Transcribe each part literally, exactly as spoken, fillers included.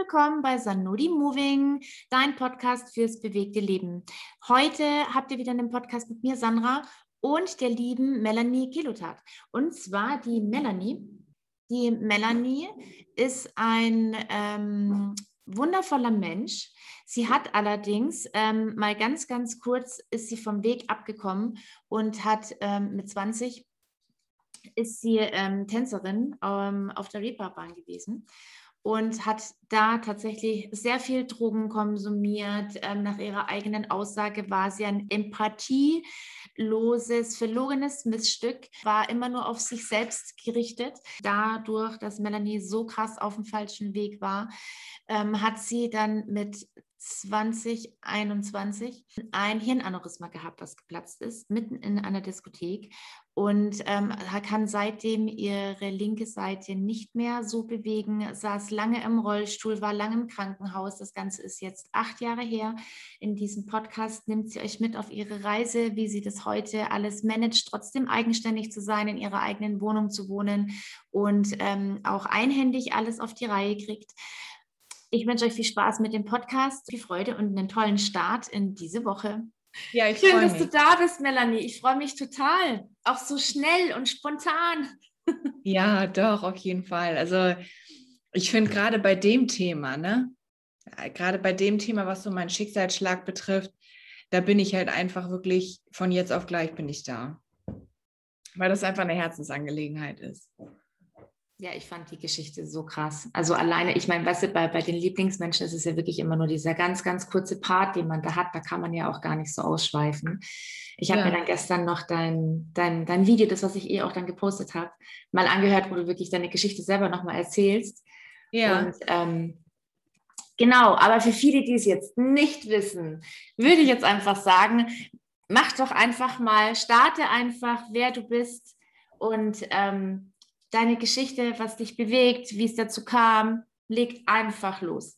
willkommen bei Sanudi Moving, dein Podcast fürs bewegte Leben. Heute habt ihr wieder einen Podcast mit mir, Sandra, und der lieben Melanie Kilotat. Und zwar die Melanie. Die Melanie ist ein ähm, wundervoller Mensch. Sie hat allerdings ähm, mal ganz, ganz kurz ist sie vom Weg abgekommen und hat ähm, mit zwanzig ist sie ähm, Tänzerin ähm, auf der Reeperbahn gewesen und hat da tatsächlich sehr viel Drogen konsumiert. Ähm, nach ihrer eigenen Aussage war sie ein empathieloses, verlogenes Missstück, war immer nur auf sich selbst gerichtet. Dadurch, dass Melanie so krass auf dem falschen Weg war, ähm, hat sie dann mit zwanzig einundzwanzig ein Hirnaneurysma gehabt, das geplatzt ist, mitten in einer Diskothek und ähm, kann seitdem ihre linke Seite nicht mehr so bewegen, saß lange im Rollstuhl, war lange im Krankenhaus. Das Ganze ist jetzt acht Jahre her. In diesem Podcast nimmt sie euch mit auf ihre Reise, wie sie das heute alles managt, trotzdem eigenständig zu sein, in ihrer eigenen Wohnung zu wohnen und ähm, auch einhändig alles auf die Reihe kriegt. Ich wünsche euch viel Spaß mit dem Podcast, viel Freude und einen tollen Start in diese Woche. Ja, ich Schön, freue dass mich. du da bist, Melanie. Ich freue mich total. Auch so schnell und spontan. Ja, doch, auf jeden Fall. Also ich finde gerade bei dem Thema, ne, gerade bei dem Thema, was so meinen Schicksalsschlag betrifft, da bin ich halt einfach wirklich von jetzt auf gleich bin ich da. Weil das einfach eine Herzensangelegenheit ist. Ja, ich fand die Geschichte so krass. Also alleine, ich meine, weißt du, bei, bei den Lieblingsmenschen ist es ja wirklich immer nur dieser ganz, ganz kurze Part, den man da hat. Da kann man ja auch gar nicht so ausschweifen. Ich habe Ja. mir dann gestern noch dein, dein, dein Video, das, was ich eh auch dann gepostet habe, mal angehört, wo du wirklich deine Geschichte selber nochmal erzählst. Ja. Und ähm, genau, aber für viele, die es jetzt nicht wissen, würde ich jetzt einfach sagen, mach doch einfach mal, starte einfach, wer du bist und ähm, deine Geschichte, was dich bewegt, wie es dazu kam, leg einfach los.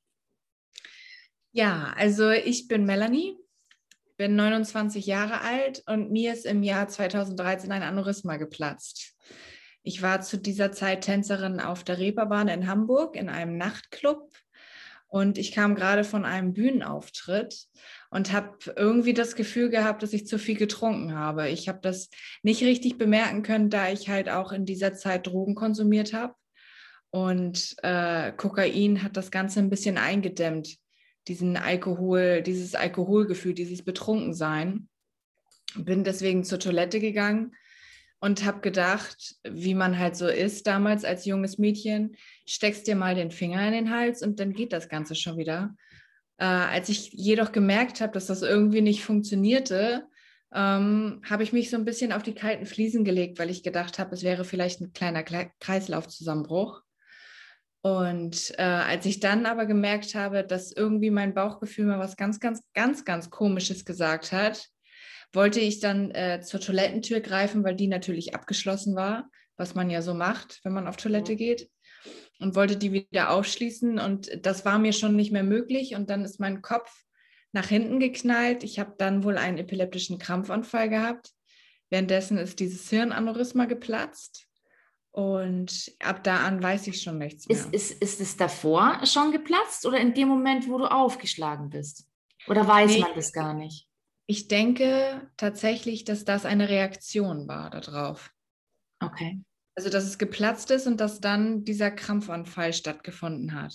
Ja, also ich bin Melanie, bin neunundzwanzig Jahre alt und mir ist im Jahr zweitausenddreizehn ein Aneurysma geplatzt. Ich war zu dieser Zeit Tänzerin auf der Reeperbahn in Hamburg in einem Nachtclub und ich kam gerade von einem Bühnenauftritt und habe irgendwie das Gefühl gehabt, dass ich zu viel getrunken habe. Ich habe das nicht richtig bemerken können, da ich halt auch in dieser Zeit Drogen konsumiert habe und äh, Kokain hat das Ganze ein bisschen eingedämmt, diesen Alkohol, dieses Alkoholgefühl, dieses Betrunkensein. Bin deswegen zur Toilette gegangen und habe gedacht, wie man halt so ist damals als junges Mädchen, steckst dir mal den Finger in den Hals und dann geht das Ganze schon wieder. Äh, als ich jedoch gemerkt habe, dass das irgendwie nicht funktionierte, ähm, habe ich mich so ein bisschen auf die kalten Fliesen gelegt, weil ich gedacht habe, es wäre vielleicht ein kleiner Kreislaufzusammenbruch. Und äh, als ich dann aber gemerkt habe, dass irgendwie mein Bauchgefühl mal was ganz, ganz, ganz, ganz Komisches gesagt hat, wollte ich dann äh, zur Toilettentür greifen, weil die natürlich abgeschlossen war, was man ja so macht, wenn man auf Toilette geht, und wollte die wieder aufschließen und das war mir schon nicht mehr möglich und dann ist mein Kopf nach hinten geknallt. Ich habe dann wohl einen epileptischen Krampfanfall gehabt. Währenddessen ist dieses Hirnaneurysma geplatzt und ab da an weiß ich schon nichts mehr. Ist, ist, ist es davor schon geplatzt oder in dem Moment, wo du aufgeschlagen bist? Oder weiß Nee, man das gar nicht? Ich denke tatsächlich, dass das eine Reaktion war darauf. Okay. Also, dass es geplatzt ist und dass dann dieser Krampfanfall stattgefunden hat.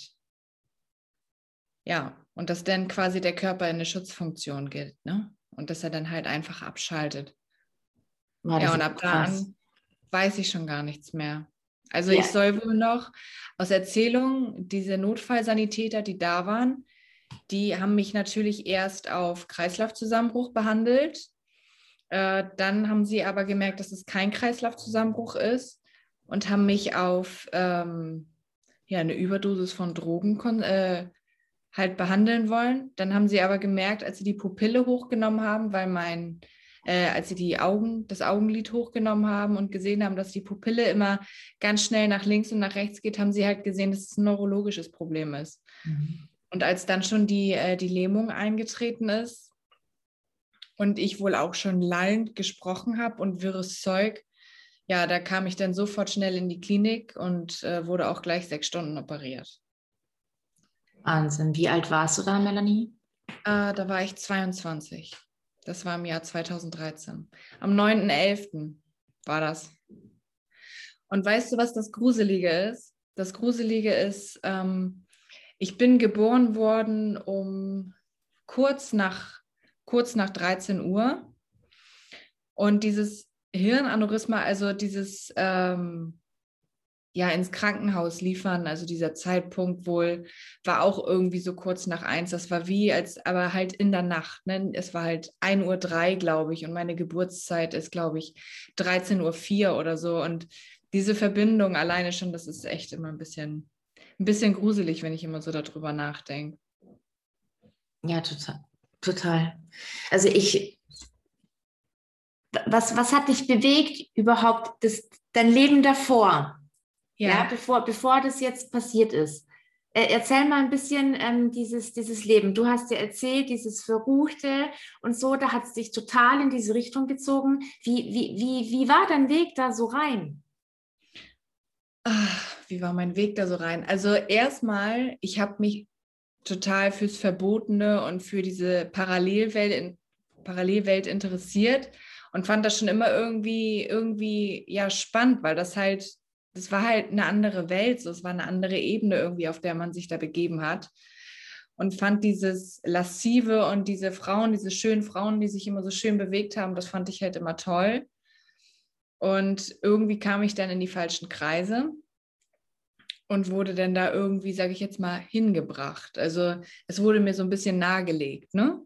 Ja, und dass dann quasi der Körper in eine Schutzfunktion geht, ne? Und dass er dann halt einfach abschaltet. War das Ja, und ist ab da krass. an weiß ich schon gar nichts mehr. Also Ja. ich soll wohl noch aus Erzählungen, diese Notfallsanitäter, die da waren, die haben mich natürlich erst auf Kreislaufzusammenbruch behandelt. Äh, dann haben sie aber gemerkt, dass es kein Kreislaufzusammenbruch ist und haben mich auf ähm, ja, eine Überdosis von Drogen kon- äh, halt behandeln wollen. Dann haben sie aber gemerkt, als sie die Pupille hochgenommen haben, weil mein, äh, als sie die Augen, das Augenlid hochgenommen haben und gesehen haben, dass die Pupille immer ganz schnell nach links und nach rechts geht, haben sie halt gesehen, dass es ein neurologisches Problem ist. Mhm. Und als dann schon die, äh, die Lähmung eingetreten ist und ich wohl auch schon lallend gesprochen habe und wirres Zeug, ja, da kam ich dann sofort schnell in die Klinik und äh, wurde auch gleich sechs Stunden operiert. Wahnsinn. Wie alt warst du da, Melanie? Äh, da war ich zweiundzwanzig. Das war im Jahr zweitausenddreizehn. Am neunten elften war das. Und weißt du, was das Gruselige ist? Das Gruselige ist, ähm, ich bin geboren worden um kurz nach, kurz nach dreizehn Uhr. Und dieses Hirnaneurysma, also dieses ähm, ja, ins Krankenhaus liefern, also dieser Zeitpunkt wohl, war auch irgendwie so kurz nach eins. Das war wie, als aber halt in der Nacht. Ne? Es war halt ein Uhr drei, glaube ich, und meine Geburtszeit ist, glaube ich, dreizehn Uhr vier oder so. Und diese Verbindung alleine schon, das ist echt immer ein bisschen, ein bisschen gruselig, wenn ich immer so darüber nachdenke. Ja, total. Total. Also ich, was, was hat dich bewegt überhaupt, das, dein Leben davor? Ja, ja bevor, bevor das jetzt passiert ist. Äh, erzähl mal ein bisschen ähm, dieses, dieses Leben. Du hast ja erzählt, dieses Verruchte und so, da hat es dich total in diese Richtung gezogen. Wie, wie, wie, wie war dein Weg da so rein? Ach, wie war mein Weg da so rein? Also erstmal, ich habe mich total fürs Verbotene und für diese Parallelwelt, in, Parallelwelt interessiert und fand das schon immer irgendwie, irgendwie ja, spannend, weil das halt, das war halt eine andere Welt, so, es war eine andere Ebene irgendwie, auf der man sich da begeben hat. Und fand dieses Lascive und diese Frauen, diese schönen Frauen, die sich immer so schön bewegt haben, das fand ich halt immer toll. Und irgendwie kam ich dann in die falschen Kreise und wurde dann da irgendwie, sage ich jetzt mal, hingebracht. Also es wurde mir so ein bisschen nahegelegt, ne?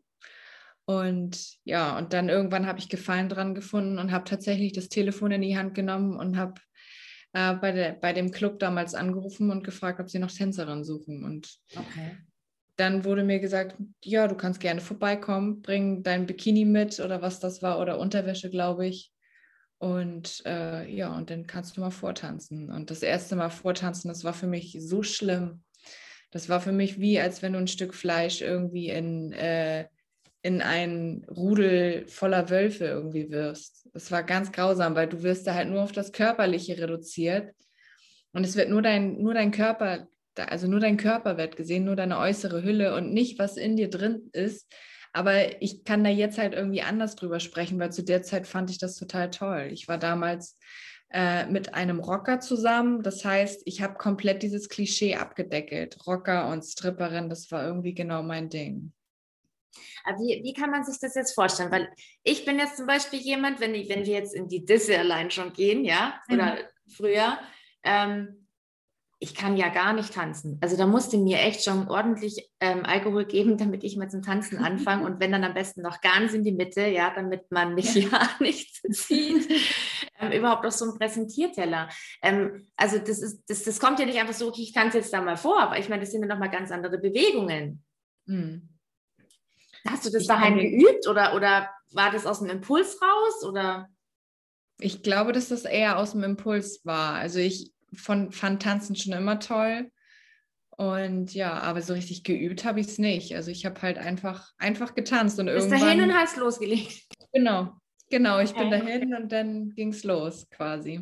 Und ja, und dann irgendwann habe ich Gefallen dran gefunden und habe tatsächlich das Telefon in die Hand genommen und habe äh, bei, der, bei dem Club damals angerufen und gefragt, ob sie noch Tänzerinnen suchen. Und okay. Dann wurde mir gesagt, ja, du kannst gerne vorbeikommen, bring dein Bikini mit oder was das war oder Unterwäsche, glaube ich. Und äh, ja, und dann kannst du mal vortanzen. Und das erste Mal vortanzen, das war für mich so schlimm. Das war für mich wie, als wenn du ein Stück Fleisch irgendwie in, äh, in ein Rudel voller Wölfe irgendwie wirfst. Das war ganz grausam, weil du wirst da halt nur auf das Körperliche reduziert. Und es wird nur dein, nur dein Körper, also nur dein Körper wird gesehen, nur deine äußere Hülle und nicht, was in dir drin ist. Aber ich kann da jetzt halt irgendwie anders drüber sprechen, weil zu der Zeit fand ich das total toll. Ich war damals äh, mit einem Rocker zusammen. Das heißt, ich habe komplett dieses Klischee abgedeckelt. Rocker und Stripperin, das war irgendwie genau mein Ding. Aber wie, wie kann man sich das jetzt vorstellen? Weil ich bin jetzt zum Beispiel jemand, wenn, ich, wenn wir jetzt in die Disse allein schon gehen, ja, oder mhm. früher, ähm, ich kann ja gar nicht tanzen. Also da musste mir echt schon ordentlich ähm, Alkohol geben, damit ich mal zum Tanzen anfange und wenn dann am besten noch ganz in die Mitte, ja, damit man mich ja, ja nicht sieht. ähm, überhaupt auf so einem Präsentierteller. Ähm, also das, ist, das, das kommt ja nicht einfach so, okay, ich tanze jetzt da mal vor, aber ich meine, das sind ja nochmal ganz andere Bewegungen. Hm. Hast du das ich daheim geübt oder, oder war das aus dem Impuls raus? Oder? Ich glaube, dass das eher aus dem Impuls war. Also ich Von, fand Tanzen schon immer toll und ja, aber so richtig geübt habe ich es nicht. Also ich habe halt einfach, einfach getanzt und Bist irgendwann... Bist dahin und hast losgelegt? Genau, genau, ich okay. bin dahin und dann ging es los quasi.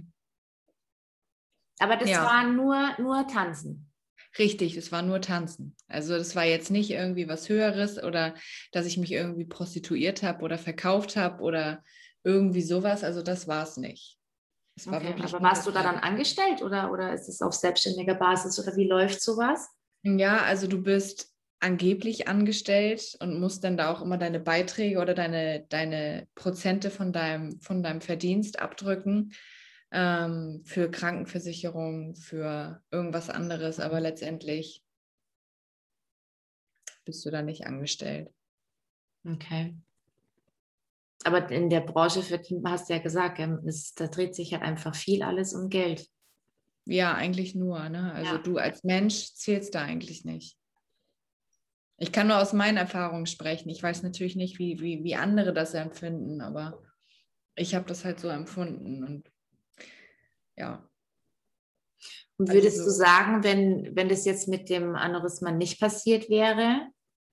Aber das ja. war nur, nur Tanzen? Richtig, es war nur Tanzen. Also das war jetzt nicht irgendwie was Höheres oder dass ich mich irgendwie prostituiert habe oder verkauft habe oder irgendwie sowas. Also das war es nicht. Es war okay, wirklich aber warst du da dann angestellt oder, oder ist es auf selbstständiger Basis oder wie läuft sowas? Ja, also du bist angeblich angestellt und musst dann da auch immer deine Beiträge oder deine, deine Prozente von deinem, von deinem Verdienst abdrücken ähm, für Krankenversicherung, für irgendwas anderes, aber letztendlich bist du da nicht angestellt. Okay. Aber in der Branche verdient, hast du ja gesagt, es, da dreht sich halt einfach viel alles um Geld. Ja, eigentlich nur. Ne? Also ja. Du als Mensch zählst da eigentlich nicht. Ich kann nur aus meinen Erfahrungen sprechen. Ich weiß natürlich nicht, wie, wie, wie andere das empfinden, aber ich habe das halt so empfunden. Und ja. Und würdest also so, du sagen, wenn, wenn das jetzt mit dem Aneurysma nicht passiert wäre,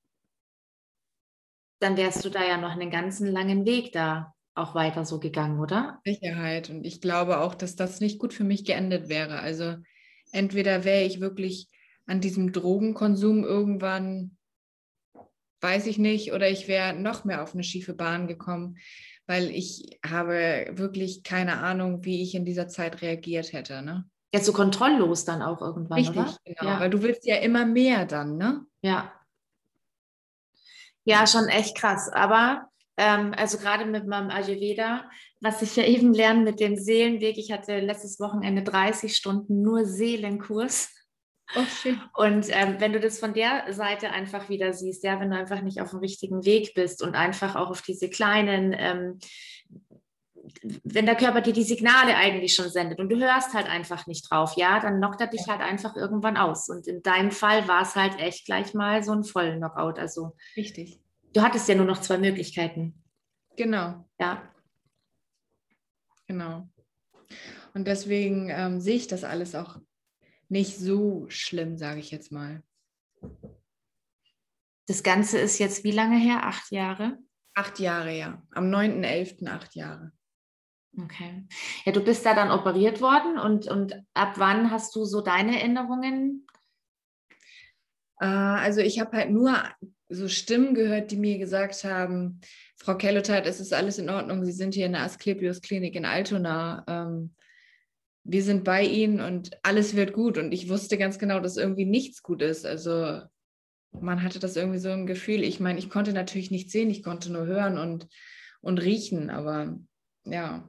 dann wärst du da ja noch einen ganzen langen Weg da auch weiter so gegangen, oder? Sicherheit. Und ich glaube auch, dass das nicht gut für mich geendet wäre. Also entweder wäre ich wirklich an diesem Drogenkonsum irgendwann, weiß ich nicht, oder ich wäre noch mehr auf eine schiefe Bahn gekommen, weil ich habe wirklich keine Ahnung, wie ich in dieser Zeit reagiert hätte, ne? Jetzt so kontrolllos dann auch irgendwann, Richtig, oder? genau, Ja. weil du willst ja immer mehr dann, ne? Ja. Ja, schon echt krass. Aber ähm, also gerade mit meinem Ayurveda, was ich ja eben lerne mit dem Seelenweg, ich hatte letztes Wochenende dreißig Stunden nur Seelenkurs. Oh, schön. Und ähm, wenn du das von der Seite einfach wieder siehst, ja, wenn du einfach nicht auf dem richtigen Weg bist und einfach auch auf diese kleinen, ähm, wenn der Körper dir die Signale eigentlich schon sendet und du hörst halt einfach nicht drauf, ja, dann knockt er dich halt einfach irgendwann aus. Und in deinem Fall war es halt echt gleich mal so ein vollen Knockout. Also Richtig. du hattest ja nur noch zwei Möglichkeiten. Genau, Ja. genau. Und deswegen ähm, sehe ich das alles auch nicht so schlimm, sage ich jetzt mal. Das Ganze ist jetzt wie lange her? Acht Jahre? Acht Jahre, ja. Am neunten elften acht Jahre. Okay. Ja, du bist da dann operiert worden und, und ab wann hast du so deine Erinnerungen? Äh, also ich habe halt nur so Stimmen gehört, die mir gesagt haben, Frau Kellotat, es ist alles in Ordnung, Sie sind hier in der Asklepios-Klinik in Altona. Ähm, wir sind bei Ihnen und alles wird gut. Und ich wusste ganz genau, dass irgendwie nichts gut ist. Also man hatte das irgendwie so im Gefühl. Ich meine, ich konnte natürlich nicht sehen, ich konnte nur hören und, und riechen, aber ja.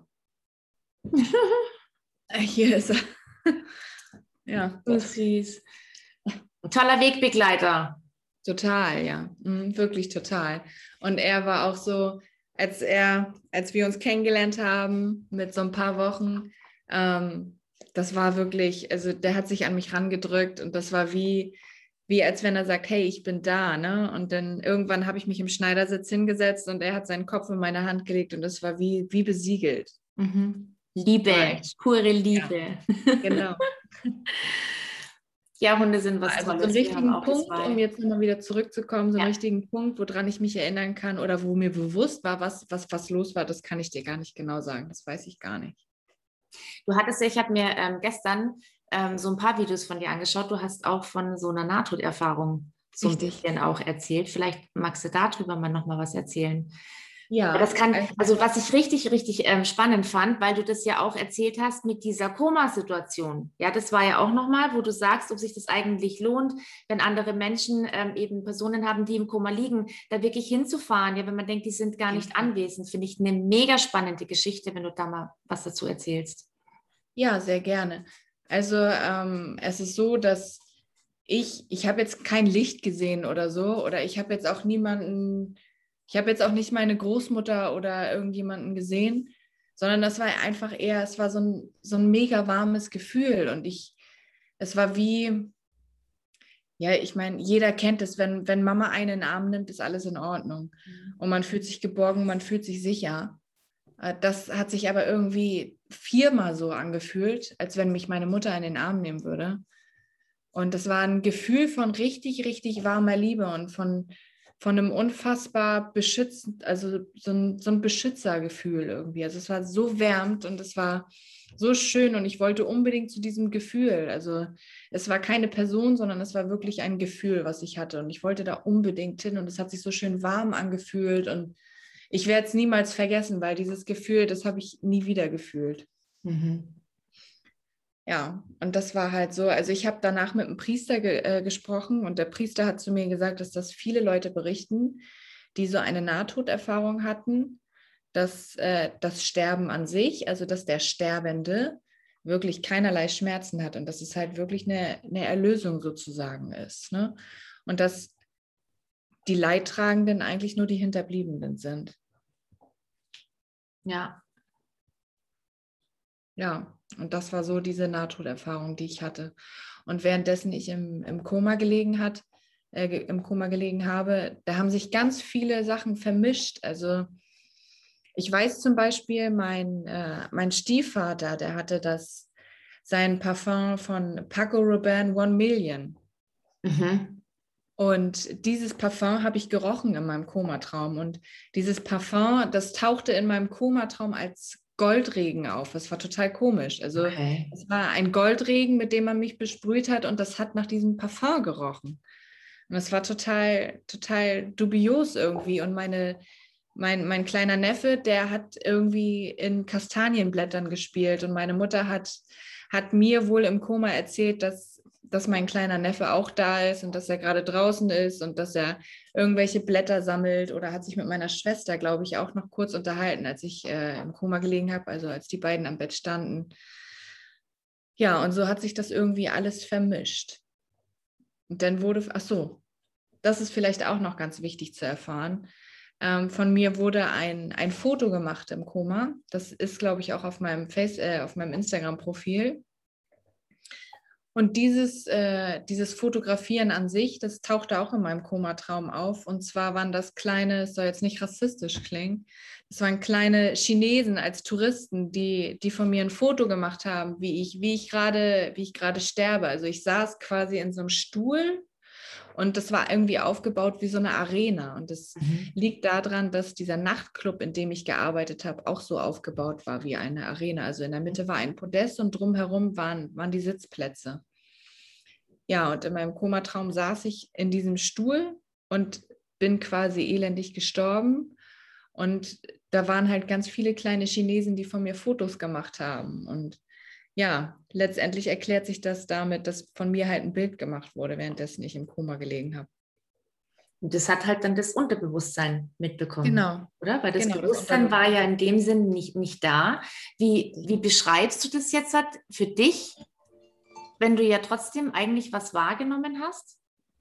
Hier ist er. Ja. So süß. Ein toller Wegbegleiter. Total, ja. Mhm, wirklich total. Und er war auch so, als er, als wir uns kennengelernt haben, mit so ein paar Wochen, ähm, das war wirklich, also der hat sich an mich rangedrückt und das war wie, wie als wenn er sagt, hey, ich bin da, ne? Und dann irgendwann habe ich mich im Schneidersitz hingesetzt und er hat seinen Kopf in meine Hand gelegt und das war wie, wie besiegelt. Mhm. Liebe, Right. pure Liebe. Ja, genau. Ja, Hunde sind was Also so einen Tolles. Wir haben richtigen auch Punkt, um zwei. jetzt nochmal wieder zurückzukommen, so einen Ja. richtigen Punkt, woran ich mich erinnern kann oder wo mir bewusst war, was, was, was los war, das kann ich dir gar nicht genau sagen. Das weiß ich gar nicht. Du hattest ja, ich habe mir ähm, gestern ähm, so ein paar Videos von dir angeschaut. Du hast auch von so einer Nahtoderfahrung so ein Richtig. bisschen auch erzählt. Vielleicht magst du darüber mal noch mal was erzählen. Ja. Das kann, also was ich richtig, richtig ähm, spannend fand, weil du das ja auch erzählt hast mit dieser Komasituation. Ja, das war ja auch nochmal, wo du sagst, ob sich das eigentlich lohnt, wenn andere Menschen ähm, eben Personen haben, die im Koma liegen, da wirklich hinzufahren. Ja, wenn man denkt, die sind gar nicht anwesend, finde ich eine mega spannende Geschichte, wenn du da mal was dazu erzählst. Ja, sehr gerne. Also ähm, es ist so, dass ich, ich habe jetzt kein Licht gesehen oder so, oder ich habe jetzt auch niemanden, ich habe jetzt auch nicht meine Großmutter oder irgendjemanden gesehen, sondern das war einfach eher, es war so ein, so ein mega warmes Gefühl und ich, es war wie, ja, ich meine, jeder kennt es, wenn, wenn Mama einen in den Arm nimmt, ist alles in Ordnung und man fühlt sich geborgen, man fühlt sich sicher. Das hat sich aber irgendwie viermal so angefühlt, als wenn mich meine Mutter in den Arm nehmen würde. Und das war ein Gefühl von richtig, richtig warmer Liebe und von, von einem unfassbar beschützend, also so ein, so ein Beschützergefühl irgendwie. Also es war so wärmend und es war so schön und ich wollte unbedingt zu diesem Gefühl. Also es war keine Person, sondern es war wirklich ein Gefühl, was ich hatte. Und ich wollte da unbedingt hin und es hat sich so schön warm angefühlt und ich werde es niemals vergessen, weil dieses Gefühl, das habe ich nie wieder gefühlt. Mhm. Ja, und das war halt so, also ich habe danach mit einem Priester ge äh, gesprochen und der Priester hat zu mir gesagt, dass das viele Leute berichten, die so eine Nahtoderfahrung hatten, dass äh, das Sterben an sich, also dass der Sterbende wirklich keinerlei Schmerzen hat und dass es halt wirklich eine, eine Erlösung sozusagen ist, ne? Und dass die Leidtragenden eigentlich nur die Hinterbliebenen sind. Ja. Ja, und das war so diese Nahtoderfahrung, die ich hatte. Und währenddessen ich im, im Koma gelegen hat, äh, im Koma gelegen habe, da haben sich ganz viele Sachen vermischt. Also ich weiß zum Beispiel, mein, äh, mein Stiefvater, der hatte das, sein Parfum von Paco Rabanne One Million. Mhm. Und dieses Parfum habe ich gerochen in meinem Komatraum. Und dieses Parfum, das tauchte in meinem Komatraum als Goldregen auf. Das war total komisch. Also Okay. es war ein Goldregen, mit dem man mich besprüht hat und das hat nach diesem Parfum gerochen. Und das war total, total dubios irgendwie. Und meine, mein, mein kleiner Neffe, der hat irgendwie in Kastanienblättern gespielt und meine Mutter hat, hat mir wohl im Koma erzählt, dass, dass mein kleiner Neffe auch da ist und dass er gerade draußen ist und dass er irgendwelche Blätter sammelt oder hat sich mit meiner Schwester, glaube ich, auch noch kurz unterhalten, als ich äh, im Koma gelegen habe, also als die beiden am Bett standen. Ja, und so hat sich das irgendwie alles vermischt. Und dann wurde, ach so, das ist vielleicht auch noch ganz wichtig zu erfahren. Ähm, von mir wurde ein, ein Foto gemacht im Koma. Das ist, glaube ich, auch auf meinem Face, äh, auf meinem Instagram-Profil. Und dieses, äh, dieses Fotografieren an sich, das tauchte auch in meinem Komatraum auf. Und zwar waren das kleine, es soll jetzt nicht rassistisch klingen, das waren kleine Chinesen als Touristen, die, die von mir ein Foto gemacht haben, wie ich, wie ich gerade, wie ich gerade sterbe. Also ich saß quasi in so einem Stuhl und das war irgendwie aufgebaut wie so eine Arena. Und das Mhm. liegt daran, dass dieser Nachtclub, in dem ich gearbeitet habe, auch so aufgebaut war wie eine Arena. Also in der Mitte war ein Podest und drumherum waren, waren die Sitzplätze. Ja, und in meinem Komatraum saß ich in diesem Stuhl und bin quasi elendig gestorben. Und da waren halt ganz viele kleine Chinesen, die von mir Fotos gemacht haben. Und ja, letztendlich erklärt sich das damit, dass von mir halt ein Bild gemacht wurde, währenddessen ich im Koma gelegen habe. Und das hat halt dann das Unterbewusstsein mitbekommen, Genau, oder? Weil das genau, das Bewusstsein war ja Unterbewusstsein. in dem Sinn nicht, nicht da. Wie, wie beschreibst du das jetzt halt für dich, wenn du ja trotzdem eigentlich was wahrgenommen hast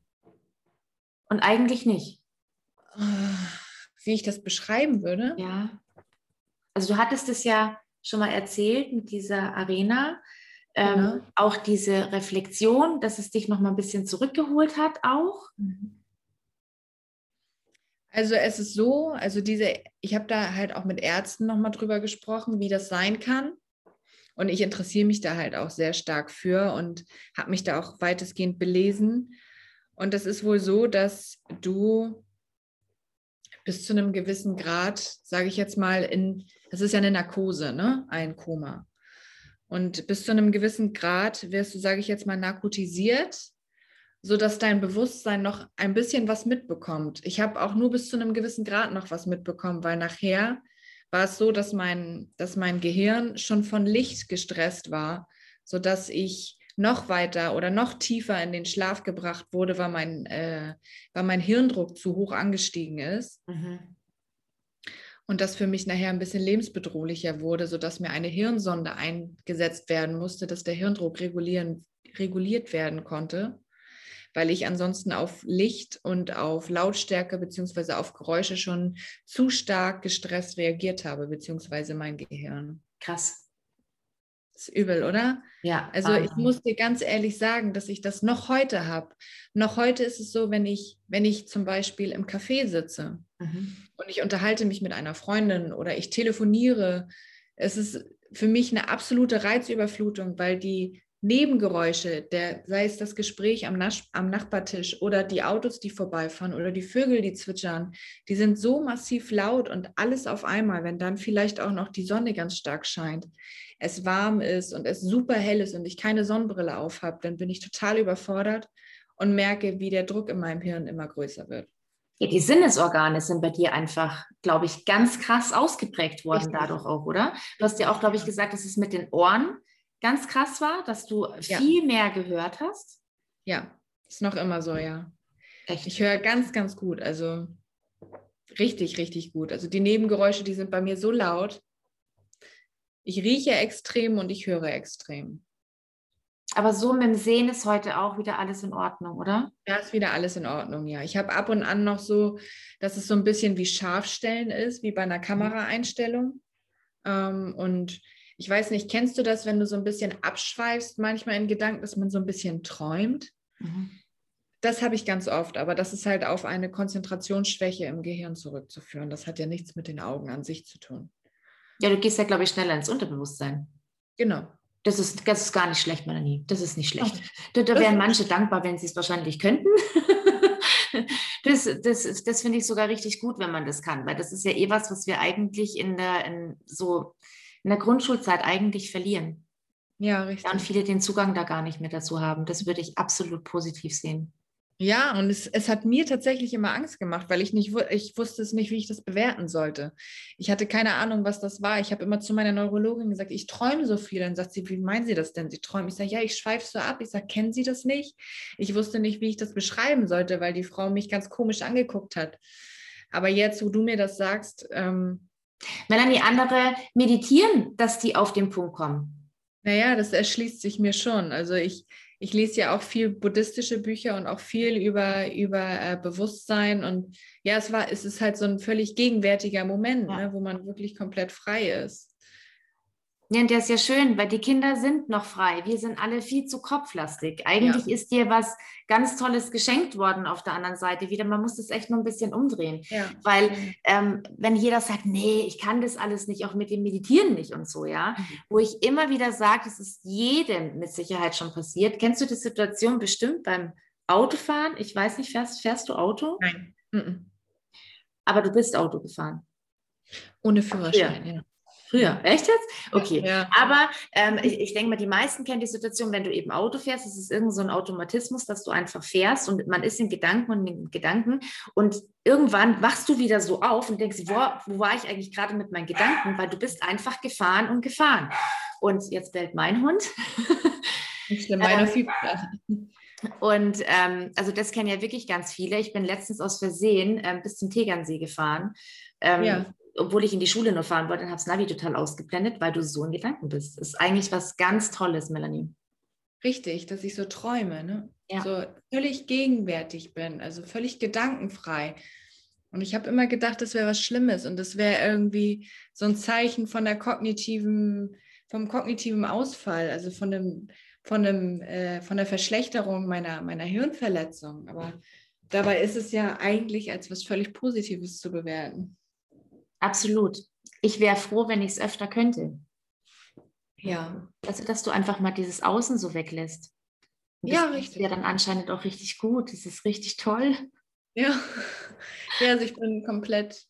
und eigentlich nicht? Wie ich das beschreiben würde? Ja. Also du hattest es ja schon mal erzählt mit dieser Arena. Ähm, Genau. auch diese Reflexion, dass es dich noch mal ein bisschen zurückgeholt hat auch. Also es ist so, also diese, ich habe da halt auch mit Ärzten nochmal drüber gesprochen, wie das sein kann. Und ich interessiere mich da halt auch sehr stark für und habe mich da auch weitestgehend belesen. Und das ist wohl so, dass du bis zu einem gewissen Grad, sage ich jetzt mal, in, das ist ja eine Narkose, ne? Ein Koma. Und bis zu einem gewissen Grad wirst du, sage ich jetzt mal, narkotisiert, sodass dein Bewusstsein noch ein bisschen was mitbekommt. Ich habe auch nur bis zu einem gewissen Grad noch was mitbekommen, weil nachher war es so, dass mein, dass mein Gehirn schon von Licht gestresst war, sodass ich noch weiter oder noch tiefer in den Schlaf gebracht wurde, weil mein, äh, weil mein Hirndruck zu hoch angestiegen ist. Mhm. Und das für mich nachher ein bisschen lebensbedrohlicher wurde, sodass mir eine Hirnsonde eingesetzt werden musste, dass der Hirndruck regulieren, reguliert werden konnte, weil ich ansonsten auf Licht und auf Lautstärke beziehungsweise auf Geräusche schon zu stark gestresst reagiert habe, beziehungsweise mein Gehirn. Krass. Das ist übel, oder? Ja, Also ich Wahnsinn. muss dir ganz ehrlich sagen, dass ich das noch heute habe. Noch heute ist es so, wenn ich, wenn ich zum Beispiel im Café sitze Mhm. und ich unterhalte mich mit einer Freundin oder ich telefoniere, es ist für mich eine absolute Reizüberflutung, weil die Nebengeräusche, der, sei es das Gespräch am, Nas- am Nachbartisch oder die Autos, die vorbeifahren oder die Vögel, die zwitschern, die sind so massiv laut und alles auf einmal, wenn dann vielleicht auch noch die Sonne ganz stark scheint, es warm ist und es super hell ist und ich keine Sonnenbrille auf habe, dann bin ich total überfordert und merke, wie der Druck in meinem Hirn immer größer wird. Ja, die Sinnesorgane sind bei dir einfach, glaube ich, ganz krass ausgeprägt worden Richtig. dadurch auch, oder? Du hast ja auch, glaube ich, gesagt, dass es mit den Ohren ganz krass war, dass du Ja. viel mehr gehört hast. Ja, ist noch immer so, ja. Echt? Ich höre ganz, ganz gut, also richtig, richtig gut. Also die Nebengeräusche, die sind bei mir so laut. Ich rieche extrem und ich höre extrem. Aber so mit dem Sehen ist heute auch wieder alles in Ordnung, oder? Da ist wieder alles in Ordnung, ja. Ich habe ab und an noch so, dass es so ein bisschen wie Scharfstellen ist, wie bei einer Kameraeinstellung. Ähm, und ich weiß nicht, kennst du das, wenn du so ein bisschen abschweifst, manchmal in Gedanken, dass man so ein bisschen träumt? Mhm. Das habe ich ganz oft, aber das ist halt auf eine Konzentrationsschwäche im Gehirn zurückzuführen. Das hat ja nichts mit den Augen an sich zu tun. Ja, du gehst ja, glaube ich, schneller ins Unterbewusstsein. Genau. Das ist, das ist gar nicht schlecht, Melanie. Das ist nicht schlecht. Oh, Da, da das wären ist manche dankbar, wenn sie es wahrscheinlich könnten. Das, das, das finde ich sogar richtig gut, wenn man das kann, weil das ist ja eh was, was wir eigentlich in der, in so in der Grundschulzeit eigentlich verlieren. Ja, Ja, und richtig. viele den Zugang da gar nicht mehr dazu haben. Das würde ich absolut positiv sehen. Ja, und es, es hat mir tatsächlich immer Angst gemacht, weil ich nicht, wu- ich wusste es nicht, wie ich das bewerten sollte. Ich hatte keine Ahnung, was das war. Ich habe immer zu meiner Neurologin gesagt, ich träume so viel. Dann sagt sie, wie meinen Sie das denn? Sie träumen. Ich sage, ja, ich schweife so ab. Ich sage, kennen Sie das nicht? Ich wusste nicht, wie ich das beschreiben sollte, weil die Frau mich ganz komisch angeguckt hat. Aber jetzt, wo du mir das sagst, ähm, Melanie, andere meditieren, dass die auf den Punkt kommen. naja, das erschließt sich mir schon. Also ich, ich lese ja auch viel buddhistische Bücher und auch viel über, über äh, Bewusstsein. Und ja, es war, es ist halt so ein völlig gegenwärtiger Moment, Ja. ne, wo man wirklich komplett frei ist. Ja, und der ist ja schön, weil die Kinder sind noch frei. Wir sind alle viel zu kopflastig. Ja, Eigentlich ist dir was ganz Tolles geschenkt worden auf der anderen Seite wieder. Man muss das echt nur ein bisschen umdrehen. ja, Weil ja. ähm, wenn jeder sagt, nee, ich kann das alles nicht, auch mit dem Meditieren nicht und so, ja, Mhm. wo ich immer wieder sage, das ist jedem mit Sicherheit schon passiert. Kennst du die Situation bestimmt beim Autofahren? Ich weiß nicht, fährst, fährst du Auto? Nein. Mhm. Aber du bist Auto gefahren. Ohne Früher. Führerschein, ja. Früher, Mhm. echt jetzt? Ja, Okay. ja. Aber ähm, ich, ich denke mal, die meisten kennen die Situation, wenn du eben Auto fährst, es ist irgend so ein Automatismus, dass du einfach fährst und man ist in Gedanken und in Gedanken und irgendwann wachst du wieder so auf und denkst, wo, wo war ich eigentlich gerade mit meinen Gedanken? Weil du bist einfach gefahren und gefahren. Und jetzt bellt mein Hund. Nicht schlimm, meiner viel. Ja. Und ähm, also das kennen ja wirklich ganz viele. Ich bin letztens aus Versehen ähm, bis zum Tegernsee gefahren, ähm, Ja, obwohl ich in die Schule nur fahren wollte und habe das Navi total ausgeblendet, weil du so in Gedanken bist. Das ist eigentlich was ganz Tolles, Melanie. richtig, dass ich so träume, ne? Ja, So völlig gegenwärtig bin, also völlig gedankenfrei. Und ich habe immer gedacht, das wäre was Schlimmes und das wäre irgendwie so ein Zeichen von der kognitiven, vom kognitiven Ausfall, also von dem, von dem, äh, von der Verschlechterung meiner, meiner Hirnverletzung. Aber dabei ist es ja eigentlich als was völlig Positives zu bewerten. absolut. Ich wäre froh, wenn ich es öfter könnte. Ja, Also, dass du einfach mal dieses Außen so weglässt. Und ja, das ist ja richtig. dann anscheinend auch richtig gut. Das ist richtig toll. Ja, ja, also ich bin komplett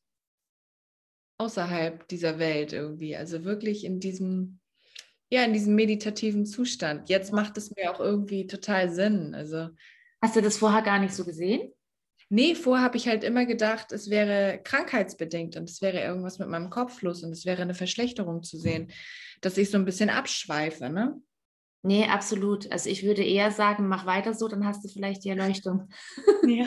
außerhalb dieser Welt irgendwie, also wirklich in diesem ja, in diesem meditativen Zustand. Jetzt macht es mir auch irgendwie total Sinn. Also, Hast du das vorher gar nicht so gesehen? nee, vorher habe ich halt immer gedacht, es wäre krankheitsbedingt und es wäre irgendwas mit meinem Kopf los und es wäre eine Verschlechterung zu sehen, dass ich so ein bisschen abschweife, ne? Nee, absolut. Also ich würde eher sagen, mach weiter so, dann hast du vielleicht die Erleuchtung. Ja,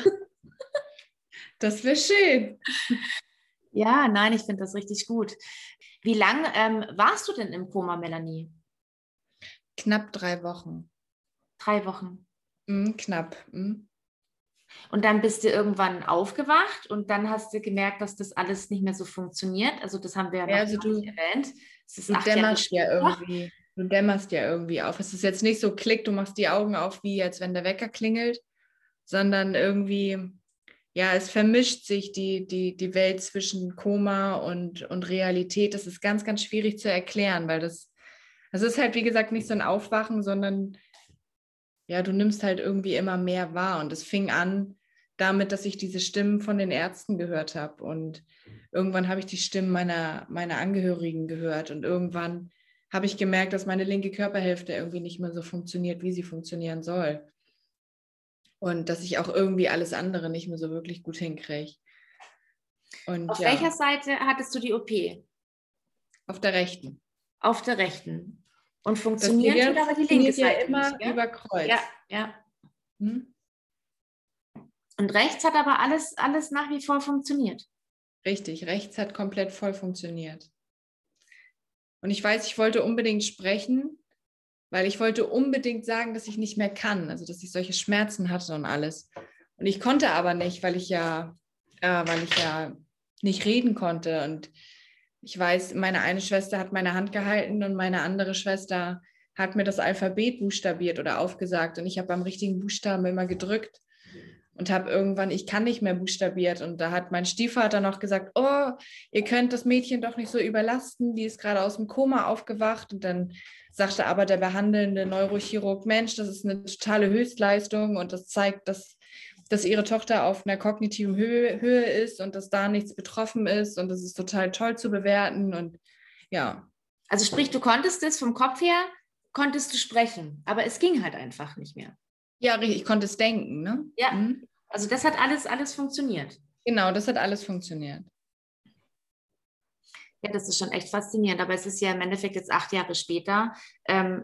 das wäre schön. Ja, nein, ich finde das richtig gut. Wie lange ähm, warst du denn im Koma, Melanie? Knapp drei Wochen. Drei Wochen. Mhm, knapp. Mhm. Und dann bist du irgendwann aufgewacht und dann hast du gemerkt, dass das alles nicht mehr so funktioniert. Also das haben wir ja Ja, noch also gar nicht du, erwähnt. Es ist du acht Jahre dämmerst ja später. irgendwie, du dämmerst ja irgendwie auf. Es ist jetzt nicht so klick, du machst die Augen auf, wie als wenn der Wecker klingelt, sondern irgendwie, ja, es vermischt sich die, die, die Welt zwischen Koma und, und Realität. Das ist ganz, ganz schwierig zu erklären, weil das, das ist halt, wie gesagt, nicht so ein Aufwachen, sondern ja, du nimmst halt irgendwie immer mehr wahr. Und es fing an damit, dass ich diese Stimmen von den Ärzten gehört habe. Und irgendwann habe ich die Stimmen meiner, meiner Angehörigen gehört. Und irgendwann habe ich gemerkt, dass meine linke Körperhälfte irgendwie nicht mehr so funktioniert, wie sie funktionieren soll. Und dass ich auch irgendwie alles andere nicht mehr so wirklich gut hinkriege. Und Auf welcher ja, Seite hattest du die O P? auf der rechten. Auf der rechten. Und Das funktionieren tut Gehirn aber die linke funktioniert ja Seite nicht, immer gell? über Ja, Kreuz. ja. Hm? Und rechts hat aber alles, alles nach wie vor funktioniert. Richtig, rechts hat komplett voll funktioniert. Und ich weiß, ich wollte unbedingt sprechen, weil ich wollte unbedingt sagen, dass ich nicht mehr kann, also dass ich solche Schmerzen hatte und alles. Und ich konnte aber nicht, weil ich ja, äh, weil ich ja nicht reden konnte. Und ich weiß, meine eine Schwester hat meine Hand gehalten und meine andere Schwester hat mir das Alphabet buchstabiert oder aufgesagt. Und ich habe beim richtigen Buchstaben immer gedrückt und habe irgendwann, ich kann nicht mehr buchstabiert. Und da hat mein Stiefvater noch gesagt, oh, ihr könnt das Mädchen doch nicht so überlasten, die ist gerade aus dem Koma aufgewacht. Und dann sagte aber der behandelnde Neurochirurg, Mensch, das ist eine totale Höchstleistung und das zeigt, dass, dass ihre Tochter auf einer kognitiven Höhe, Höhe ist und dass da nichts betroffen ist und das ist total toll zu bewerten. Und ja, Also sprich, du konntest es vom Kopf her, konntest du sprechen, aber es ging halt einfach nicht mehr. Ja, richtig, ich konnte es denken, ne? Ja, Mhm. also das hat alles, alles funktioniert. Genau, das hat alles funktioniert. Ja, das ist schon echt faszinierend, aber es ist ja im Endeffekt jetzt acht Jahre später. Ähm,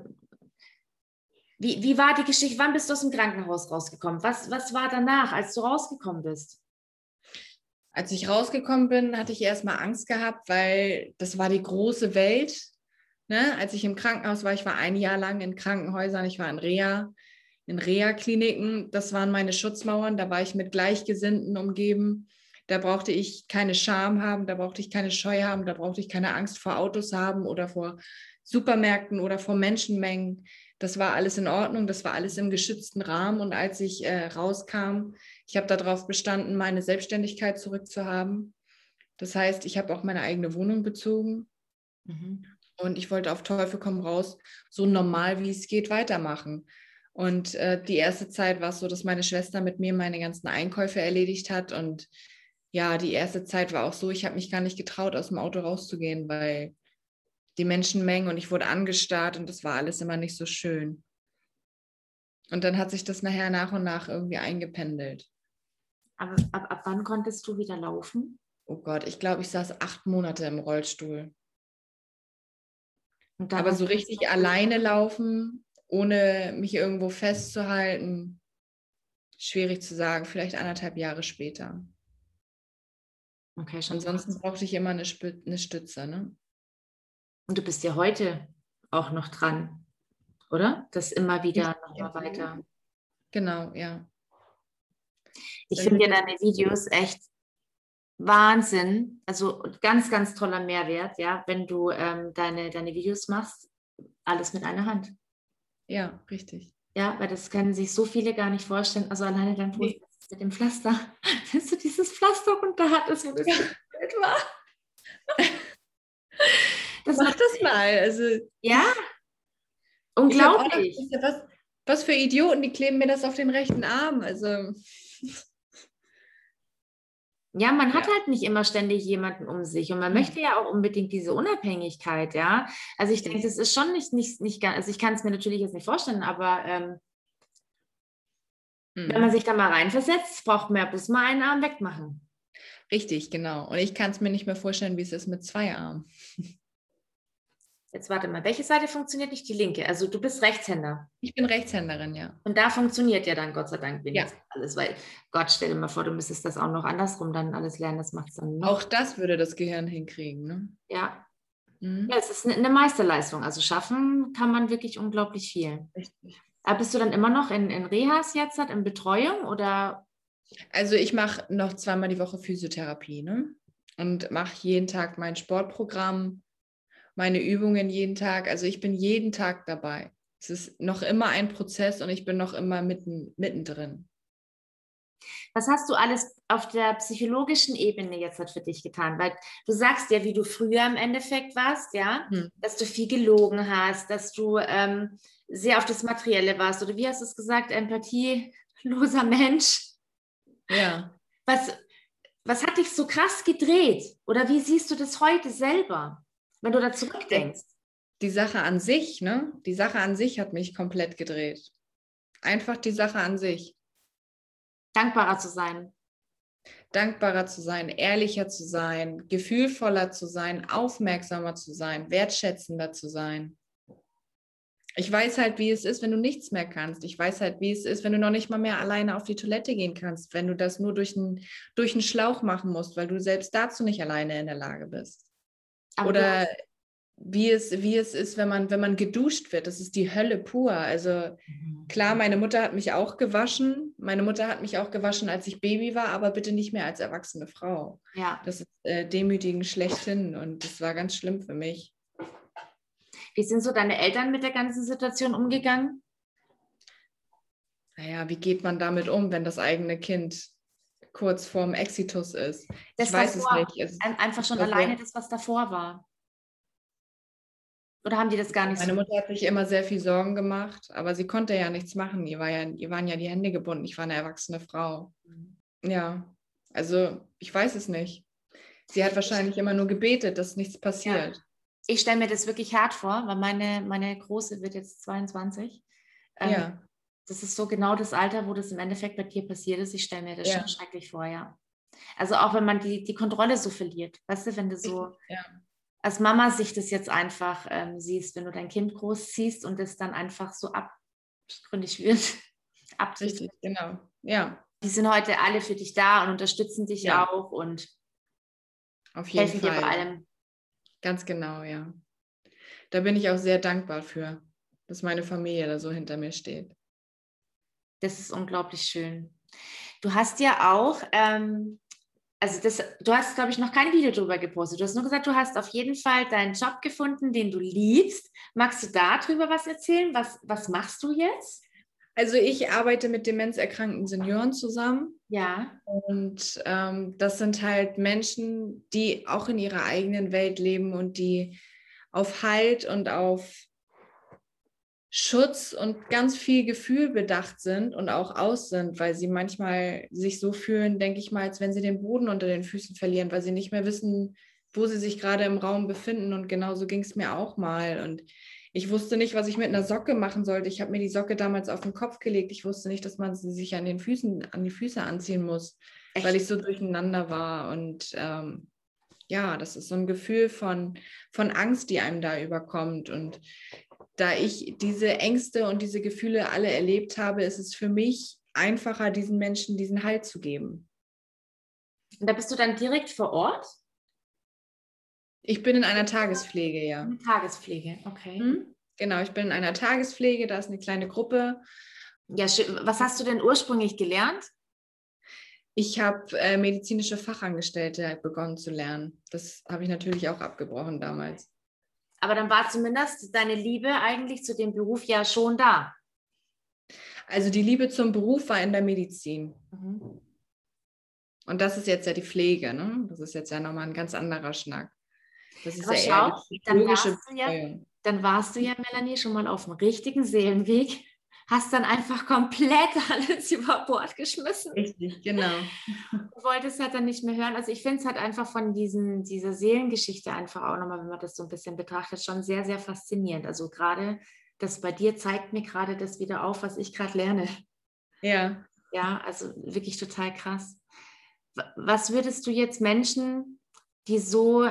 wie, wie war die Geschichte? Wann bist du aus dem Krankenhaus rausgekommen? Was, was war danach, als du rausgekommen bist? Als ich rausgekommen bin, hatte ich erstmal Angst gehabt, weil das war die große Welt. Ne? Als ich im Krankenhaus war, ich war ein Jahr lang in Krankenhäusern, ich war in Reha, in Reha-Kliniken. Das waren meine Schutzmauern, da war ich mit Gleichgesinnten umgeben. Da brauchte ich keine Scham haben, da brauchte ich keine Scheu haben, da brauchte ich keine Angst vor Autos haben oder vor Supermärkten oder vor Menschenmengen. Das war alles in Ordnung, das war alles im geschützten Rahmen. Und als ich äh, rauskam, ich habe darauf bestanden, meine Selbstständigkeit zurückzuhaben. Das heißt, ich habe auch meine eigene Wohnung bezogen. Mhm. Und ich wollte auf Teufel komm raus, so normal wie es geht, weitermachen. Und äh, die erste Zeit war es so, dass meine Schwester mit mir meine ganzen Einkäufe erledigt hat. Und ja, die erste Zeit war auch so, ich habe mich gar nicht getraut, aus dem Auto rauszugehen, weil die Menschenmengen und ich wurde angestarrt und das war alles immer nicht so schön. Und dann hat sich das nachher nach und nach irgendwie eingependelt. Aber ab, ab wann konntest du wieder laufen? Oh Gott, ich glaube, ich saß acht Monate im Rollstuhl. Und dann Aber hast so du das richtig alleine laufen, ohne mich irgendwo festzuhalten, schwierig zu sagen, vielleicht anderthalb Jahre später. okay, schon. Ansonsten brauchte ich immer eine, Spü- eine Stütze, ne? Und du bist ja heute auch noch dran, oder? Das immer wieder Richtig, nochmal ja. weiter. Genau, ja. Ich Da finde sind ja jetzt deine Videos echt Wahnsinn. Also ganz, ganz toller Mehrwert, ja, wenn du ähm, deine, deine Videos machst, alles mit einer Hand. ja, richtig. Ja, weil das können sich so viele gar nicht vorstellen. Also alleine dein Post Nee. mit dem Pflaster. Wenn du dieses Pflaster runter hattest, wo das Ja. Bild war. Das Mach war, das mal. Also ja, ich habe auch noch, unglaublich. was, was für Idioten, die kleben mir das auf den rechten Arm. Also Ja, man hat ja. halt nicht immer ständig jemanden um sich und man möchte ja auch unbedingt diese Unabhängigkeit, ja. Also ich denke, das ist schon nicht, nicht, nicht ganz, also ich kann es mir natürlich jetzt nicht vorstellen, aber ähm, wenn man Hm. sich da mal reinversetzt, braucht man ja bloß mal einen Arm wegmachen. Richtig, genau. Und ich kann es mir nicht mehr vorstellen, wie es ist mit zwei Armen. Jetzt warte mal, welche Seite funktioniert nicht? Die linke. Also du bist Rechtshänder. Ich bin Rechtshänderin, ja. Und da funktioniert ja dann Gott sei Dank Ja, wenigstens alles, weil Gott, stell dir mal vor, du müsstest das auch noch andersrum dann alles lernen, das macht es dann noch. auch das würde das Gehirn hinkriegen, ne? Ja. Ja, Mhm. es ist eine Meisterleistung. Also schaffen kann man wirklich unglaublich viel. Richtig. Aber bist du dann immer noch in, in Rehas jetzt, halt, in Betreuung oder? Also ich mache noch zweimal die Woche Physiotherapie, ne? Und mache jeden Tag mein Sportprogramm, meine Übungen jeden Tag. Also ich bin jeden Tag dabei. Es ist noch immer ein Prozess und ich bin noch immer mitten, mittendrin. Was hast du alles auf der psychologischen Ebene jetzt halt für dich getan? Weil du sagst ja, wie du früher im Endeffekt warst, ja, Hm. dass du viel gelogen hast, dass du ähm, sehr auf das Materielle warst oder wie hast du es gesagt, empathieloser Mensch. Ja. Was, was hat dich so krass gedreht? Oder wie siehst du das heute selber, wenn du da zurückdenkst? Die Sache an sich, ne? Die Sache an sich hat mich komplett gedreht. Einfach die Sache an sich. Dankbarer zu sein. Dankbarer zu sein, ehrlicher zu sein, gefühlvoller zu sein, aufmerksamer zu sein, wertschätzender zu sein. Ich weiß halt, wie es ist, wenn du nichts mehr kannst. Ich weiß halt, wie es ist, wenn du noch nicht mal mehr alleine auf die Toilette gehen kannst, wenn du das nur durch einen, durch einen Schlauch machen musst, weil du selbst dazu nicht alleine in der Lage bist. Aber Oder wie es, wie es ist, wenn man, wenn man geduscht wird. Das ist die Hölle pur. Also klar, meine Mutter hat mich auch gewaschen. Meine Mutter hat mich auch gewaschen, als ich Baby war, aber bitte nicht mehr als erwachsene Frau. ja. Das ist äh, demütigend schlechthin und das war ganz schlimm für mich. Wie sind so deine Eltern mit der ganzen Situation umgegangen? Naja, wie geht man damit um, wenn das eigene Kind kurz vorm Exitus ist? Das Ich weiß es davor, nicht. Es, einfach schon das alleine war, das, was davor war. Oder haben die das gar nicht meine so? Mutter hat sich immer sehr viel Sorgen gemacht, aber sie konnte ja nichts machen. Ihr, war ja, ihr waren ja die Hände gebunden. Ich war eine erwachsene Frau. Ja, also ich weiß es nicht. Sie hat wahrscheinlich immer nur gebetet, dass nichts passiert. ich stelle mir das wirklich hart vor, weil meine, meine Große wird jetzt zweiundzwanzig. Ähm, Ja. Das ist so genau das Alter, wo das im Endeffekt bei dir passiert ist. Ich stelle mir das Ja. schon schrecklich vor, ja. Also auch wenn man die, die Kontrolle so verliert. Weißt du, wenn du so Richtig, ja. als Mama sich das jetzt einfach ähm, siehst, wenn du dein Kind großziehst und es dann einfach so abgründig wird. abtritt. Richtig, genau. Ja. Die sind heute alle für dich da und unterstützen dich Ja. auch und Auf jeden helfen dir bei Fall. allem. Ganz genau, ja. Da bin ich auch sehr dankbar für, dass meine Familie da so hinter mir steht. Das ist unglaublich schön. Du hast ja auch, ähm, also das, du hast, glaube ich, noch kein Video darüber gepostet. Du hast nur gesagt, du hast auf jeden Fall deinen Job gefunden, den du liebst. Magst du darüber was erzählen? Was, was machst du jetzt? Also ich arbeite mit demenzerkrankten Senioren zusammen. Ja. Und ähm, das sind halt Menschen, die auch in ihrer eigenen Welt leben und die auf Halt und auf Schutz und ganz viel Gefühl bedacht sind und auch aus sind, weil sie manchmal sich so fühlen, denke ich mal, als wenn sie den Boden unter den Füßen verlieren, weil sie nicht mehr wissen, wo sie sich gerade im Raum befinden. Und genauso ging es mir auch mal. Und ich wusste nicht, was ich mit einer Socke machen sollte. Ich habe mir die Socke damals auf den Kopf gelegt. Ich wusste nicht, dass man sie sich an den Füßen, an die Füße anziehen muss, Echt? weil ich so durcheinander war. Und ähm, ja, das ist so ein Gefühl von, von Angst, die einem da überkommt. Und da ich diese Ängste und diese Gefühle alle erlebt habe, ist es für mich einfacher, diesen Menschen diesen Halt zu geben. Und da bist du dann direkt vor Ort? Ich bin in einer Tagespflege, ja. Eine Tagespflege, okay. Hm? Genau, ich bin in einer Tagespflege, da ist eine kleine Gruppe. Ja, schön. Was hast du denn ursprünglich gelernt? Ich habe äh, medizinische Fachangestellte begonnen zu lernen. Das habe ich natürlich auch abgebrochen damals. Aber dann war zumindest deine Liebe eigentlich zu dem Beruf ja schon da. Also die Liebe zum Beruf war in der Medizin. Mhm. Und das ist jetzt ja die Pflege, ne? Das ist jetzt ja nochmal ein ganz anderer Schnack. Das ist Aber ja eher schau, die dann psychologische warst du ja, Betreuung. dann warst du ja, Melanie, schon mal auf dem richtigen Seelenweg, hast dann einfach komplett alles über Bord geschmissen. Richtig, genau. Du wolltest halt dann nicht mehr hören. Also ich finde es halt einfach von diesen, dieser Seelengeschichte einfach auch nochmal, wenn man das so ein bisschen betrachtet, schon sehr, sehr faszinierend. Also gerade das bei dir zeigt mir gerade das wieder auf, was ich gerade lerne. Ja. Ja, also wirklich total krass. Was würdest du jetzt Menschen, die so,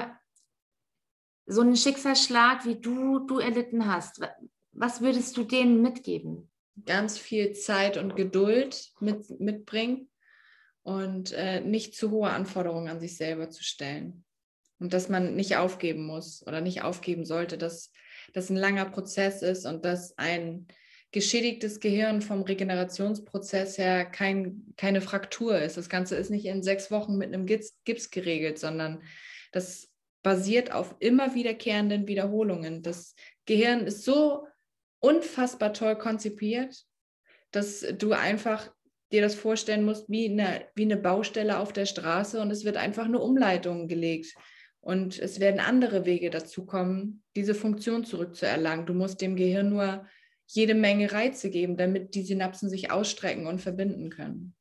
so einen Schicksalsschlag wie du, du erlitten hast, was würdest du denen mitgeben? Ganz viel Zeit und Geduld mit, mitbringen und äh, nicht zu hohe Anforderungen an sich selber zu stellen. Und dass man nicht aufgeben muss oder nicht aufgeben sollte, dass das ein langer Prozess ist und dass ein geschädigtes Gehirn vom Regenerationsprozess her kein, keine Fraktur ist. Das Ganze ist nicht in sechs Wochen mit einem Gips, Gips geregelt, sondern das basiert auf immer wiederkehrenden Wiederholungen. Das Gehirn ist so unfassbar toll konzipiert, dass du einfach dir das vorstellen musst wie eine, wie eine Baustelle auf der Straße und es wird einfach eine Umleitung gelegt. Und es werden andere Wege dazu kommen, diese Funktion zurückzuerlangen. Du musst dem Gehirn nur jede Menge Reize geben, damit die Synapsen sich ausstrecken und verbinden können.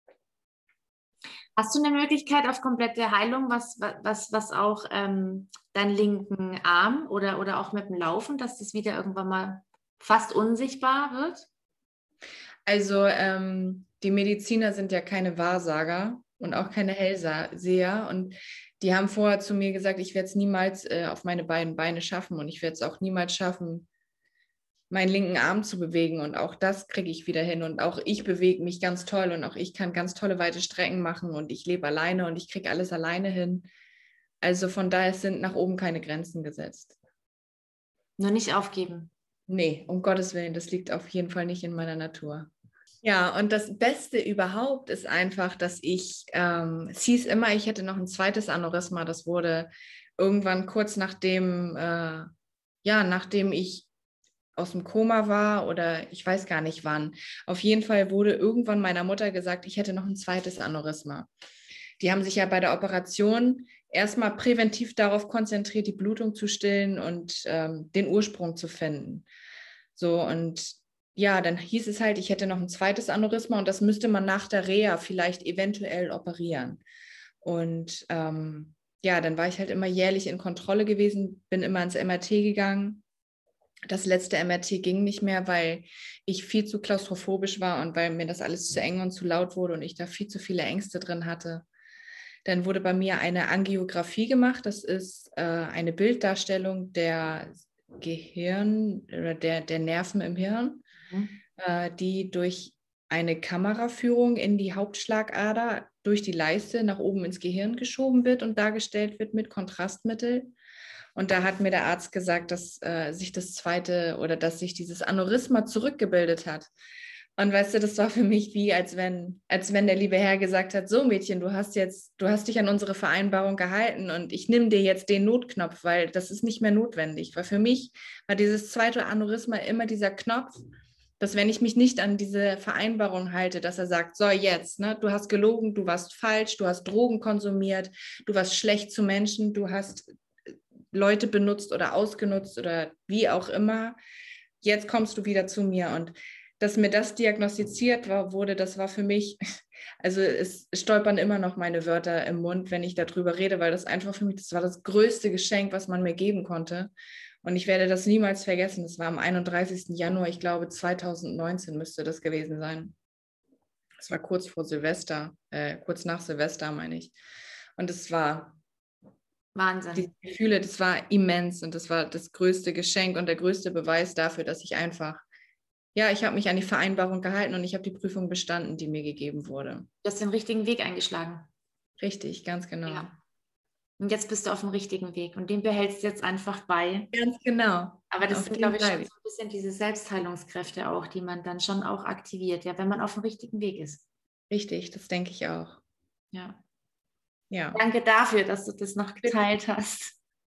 Hast du eine Möglichkeit auf komplette Heilung, was, was, was auch ähm, deinen linken Arm oder, oder auch mit dem Laufen, dass das wieder irgendwann mal fast unsichtbar wird? Also ähm, die Mediziner sind ja keine Wahrsager und auch keine Hellseher. Und die haben vorher zu mir gesagt, ich werde es niemals äh, auf meine beiden Beine schaffen und ich werde es auch niemals schaffen, meinen linken Arm zu bewegen. Und auch das kriege ich wieder hin. Und auch ich bewege mich ganz toll und auch ich kann ganz tolle weite Strecken machen und ich lebe alleine und ich kriege alles alleine hin. Also von daher sind nach oben keine Grenzen gesetzt. Nur nicht aufgeben. Nee, um Gottes Willen, das liegt auf jeden Fall nicht in meiner Natur. Ja, und das Beste überhaupt ist einfach, dass ich, ähm, es hieß immer, ich hätte noch ein zweites Aneurysma, das wurde irgendwann kurz nachdem, äh, ja, nachdem ich aus dem Koma war oder ich weiß gar nicht wann. Auf jeden Fall wurde irgendwann meiner Mutter gesagt, ich hätte noch ein zweites Aneurysma. Die haben sich ja bei der Operation erstmal präventiv darauf konzentriert, die Blutung zu stillen und ähm, den Ursprung zu finden. So, und ja, dann hieß es halt, ich hätte noch ein zweites Aneurysma und das müsste man nach der Reha vielleicht eventuell operieren. Und ähm, ja, dann war ich halt immer jährlich in Kontrolle gewesen, bin immer ins M R T gegangen. Das letzte M R T ging nicht mehr, weil ich viel zu klaustrophobisch war und weil mir das alles zu eng und zu laut wurde und ich da viel zu viele Ängste drin hatte. Dann wurde bei mir eine Angiografie gemacht. Das ist äh, eine Bilddarstellung der Gehirn oder der, der Nerven im Hirn, mhm. äh, die durch eine Kameraführung in die Hauptschlagader durch die Leiste nach oben ins Gehirn geschoben wird und dargestellt wird mit Kontrastmittel. Und da hat mir der Arzt gesagt, dass äh, sich das zweite oder dass sich dieses Aneurysma zurückgebildet hat. Und weißt du, das war für mich wie, als wenn, als wenn der liebe Herr gesagt hat, so Mädchen, du hast jetzt, du hast dich an unsere Vereinbarung gehalten und ich nehme dir jetzt den Notknopf, weil das ist nicht mehr notwendig. Weil für mich war dieses zweite Aneurysma immer dieser Knopf, dass wenn ich mich nicht an diese Vereinbarung halte, dass er sagt, so jetzt, ne, du hast gelogen, du warst falsch, du hast Drogen konsumiert, du warst schlecht zu Menschen, du hast Leute benutzt oder ausgenutzt oder wie auch immer, jetzt kommst du wieder zu mir. Und dass mir das diagnostiziert war, wurde, das war für mich, also es stolpern immer noch meine Wörter im Mund, wenn ich darüber rede, weil das einfach für mich, das war das größte Geschenk, was man mir geben konnte. Und ich werde das niemals vergessen. Das war am einunddreißigsten Januar, ich glaube zweitausendneunzehn müsste das gewesen sein. Das war kurz vor Silvester, äh, kurz nach Silvester, meine ich. Und es war Wahnsinn. Die Gefühle, das war immens und das war das größte Geschenk und der größte Beweis dafür, dass ich einfach, ja, ich habe mich an die Vereinbarung gehalten und ich habe die Prüfung bestanden, die mir gegeben wurde. Du hast den richtigen Weg eingeschlagen. Richtig, ganz genau. Ja. Und jetzt bist du auf dem richtigen Weg und den behältst du jetzt einfach bei. Ganz genau. Aber das sind, glaube ich, schon so ein bisschen diese Selbstheilungskräfte auch, die man dann schon auch aktiviert, ja, wenn man auf dem richtigen Weg ist. Richtig, das denke ich auch. Ja. Ja. Danke dafür, dass du das noch geteilt hast.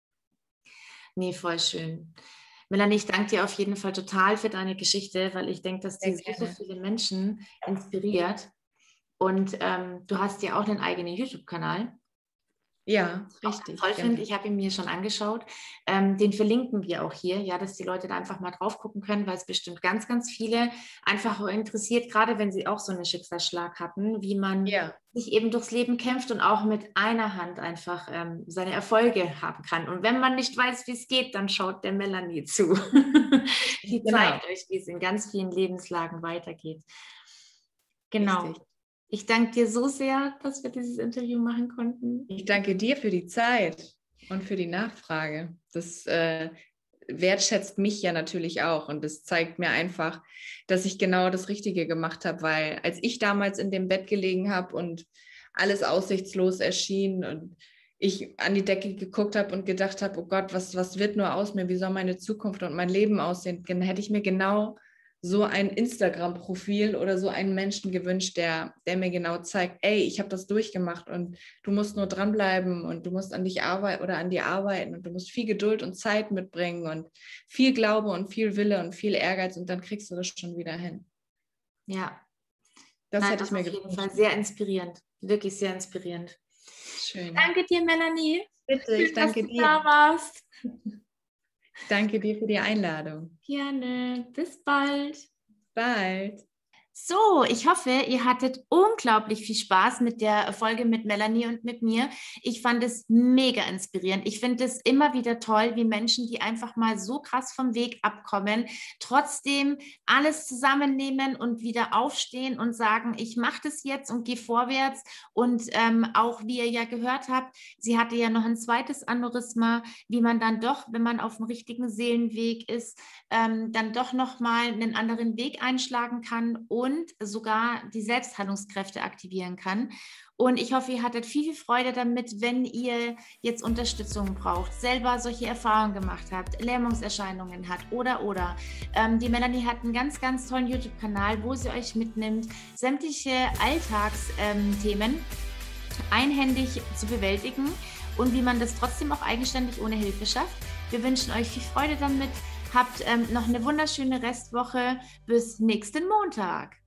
Nee, voll schön. Melanie, ich danke dir auf jeden Fall total für deine Geschichte, weil ich denke, dass die so, so viele Menschen inspiriert. Und ähm, du hast ja auch einen eigenen YouTube-Kanal. Ja, richtig. Toll finde, ich habe ihn mir schon angeschaut. Ähm, den verlinken wir auch hier, ja, dass die Leute da einfach mal drauf gucken können, weil es bestimmt ganz, ganz viele einfach interessiert, gerade wenn sie auch so einen Schicksalsschlag hatten, wie man ja. sich eben durchs Leben kämpft und auch mit einer Hand einfach ähm, seine Erfolge haben kann. Und wenn man nicht weiß, wie es geht, dann schaut der Melanie zu. Die genau. zeigt euch, wie es in ganz vielen Lebenslagen weitergeht. Genau. Richtig. Ich danke dir so sehr, dass wir dieses Interview machen konnten. Ich danke dir für die Zeit und für die Nachfrage. Das äh, wertschätzt mich ja natürlich auch und das zeigt mir einfach, dass ich genau das Richtige gemacht habe, weil als ich damals in dem Bett gelegen habe und alles aussichtslos erschien und ich an die Decke geguckt habe und gedacht habe, oh Gott, was, was wird nur aus mir, wie soll meine Zukunft und mein Leben aussehen, dann hätte ich mir genau so ein Instagram-Profil oder so einen Menschen gewünscht, der, der mir genau zeigt, ey, ich habe das durchgemacht und du musst nur dranbleiben und du musst an dich arbeiten oder an dir arbeiten und du musst viel Geduld und Zeit mitbringen und viel Glaube und viel Wille und viel Ehrgeiz und dann kriegst du das schon wieder hin. Ja. Das Nein, hätte das ich mir auf jeden gewünscht. Fall sehr inspirierend, wirklich sehr inspirierend. Schön. Danke dir, Melanie. Bitte, ich danke dass du dir. Da warst. Danke dir für die Einladung. Gerne. Bis bald. Bald. So, ich hoffe, ihr hattet unglaublich viel Spaß mit der Folge mit Melanie und mit mir. Ich fand es mega inspirierend. Ich finde es immer wieder toll, wie Menschen, die einfach mal so krass vom Weg abkommen, trotzdem alles zusammennehmen und wieder aufstehen und sagen, ich mache das jetzt und gehe vorwärts. Und ähm, auch, wie ihr ja gehört habt, sie hatte ja noch ein zweites Aneurysma, wie man dann doch, wenn man auf dem richtigen Seelenweg ist, ähm, dann doch nochmal einen anderen Weg einschlagen kann und und sogar die Selbstheilungskräfte aktivieren kann. Und ich hoffe, ihr hattet viel, viel Freude damit, wenn ihr jetzt Unterstützung braucht, selber solche Erfahrungen gemacht habt, Lähmungserscheinungen hat oder, oder. Ähm, die Melanie hat einen ganz, ganz tollen YouTube-Kanal, wo sie euch mitnimmt, sämtliche Alltagsthemen ähm, einhändig zu bewältigen und wie man das trotzdem auch eigenständig ohne Hilfe schafft. Wir wünschen euch viel Freude damit. Habt ähm, noch eine wunderschöne Restwoche. Bis nächsten Montag.